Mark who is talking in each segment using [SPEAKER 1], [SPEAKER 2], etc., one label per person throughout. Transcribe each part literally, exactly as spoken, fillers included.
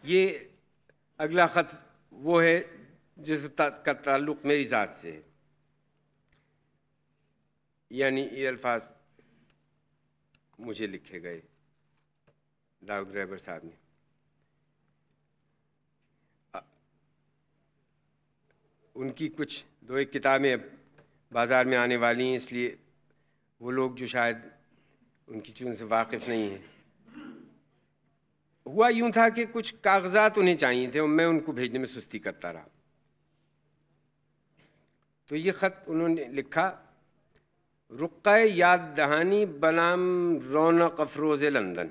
[SPEAKER 1] یہ اگلا خط وہ ہے جس کا تعلق میری ذات سے ہے، یعنی یہ الفاظ مجھے لکھے گئے داؤد ڈرائیور صاحب نے. ان کی کچھ دو ایک کتابیں اب بازار میں آنے والی ہیں، اس لیے وہ لوگ جو شاید ان کی چیزوں سے واقف نہیں ہیں. ہوا یوں تھا کہ کچھ کاغذات انہیں چاہیے تھے اور میں ان کو بھیجنے میں سستی کرتا رہا. تو یہ خط انہوں نے لکھا: رقعہ یاد دہانی بنام رونق افروز لندن،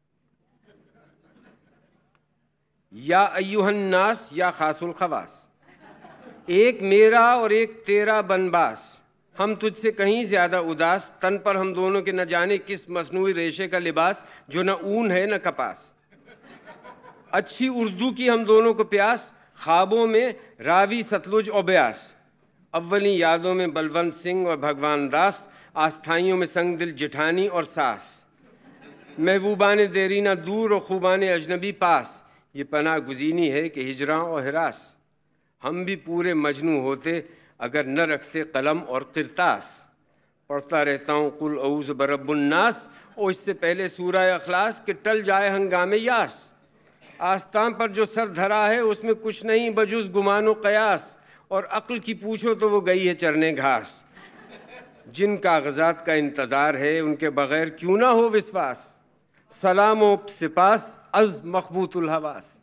[SPEAKER 1] یا ایھا الناس یا خاص الخواص، ایک میرا اور ایک تیرا بنباس، ہم تجھ سے کہیں زیادہ اداس، تن پر ہم دونوں کے نہ جانے کس مصنوعی ریشے کا لباس، جو نہ اون ہے نہ کپاس. اچھی اردو کی ہم دونوں کو پیاس، خوابوں میں راوی ستلج اور بیاس. اولی یادوں میں بلونت سنگھ اور بھگوان داس، آستھائیوں میں سنگ دل جٹھانی اور ساس. محبوبان دیرینہ دور اور خوبان اجنبی پاس، یہ پناہ گزینی ہے کہ ہجراں اور ہراس. ہم بھی پورے مجنوں ہوتے اگر نہ رکھتے قلم اور کرتاس. پڑھتا رہتا ہوں قل اعوذ برب الناس، اور اس سے پہلے سورہ اخلاص کہ ٹل جائے ہنگام یاس. آستان پر جو سر دھرا ہے اس میں کچھ نہیں بجز گمان و قیاس، اور عقل کی پوچھو تو وہ گئی ہے چرنے گھاس. جن کاغذات کا انتظار ہے ان کے بغیر کیوں نہ ہو وسواس، سلام و سپاس از مخبوط الحواس.